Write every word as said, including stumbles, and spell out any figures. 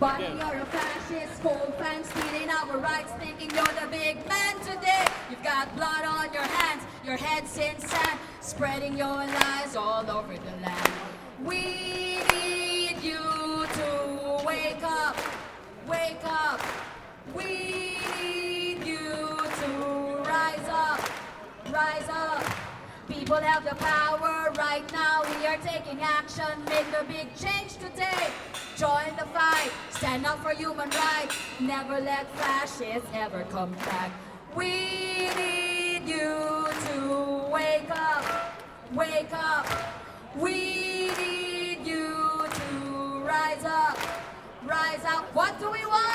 But you're a fascist, full fan, stealing our rights, thinking you're the big man today. You've got blood on your hands, your head's in sand, spreading your lies all over the land. We need you to wake up, wake up. We need you to rise up, rise up. People have the power right now. We are taking action, make the big change today. Join the fight, stand up for human rights. Never let fascists ever come back. We need you to wake up, wake up. We need you to rise up, rise up. What do we want?